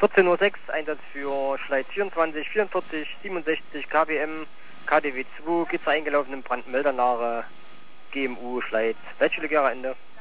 14:06 Uhr, Einsatz für Schleit 24, 44, 67 kbm, KDW 2, Gitzer eingelaufen im Brandmelder nahe GMU Schleit. Welche Legere Ende?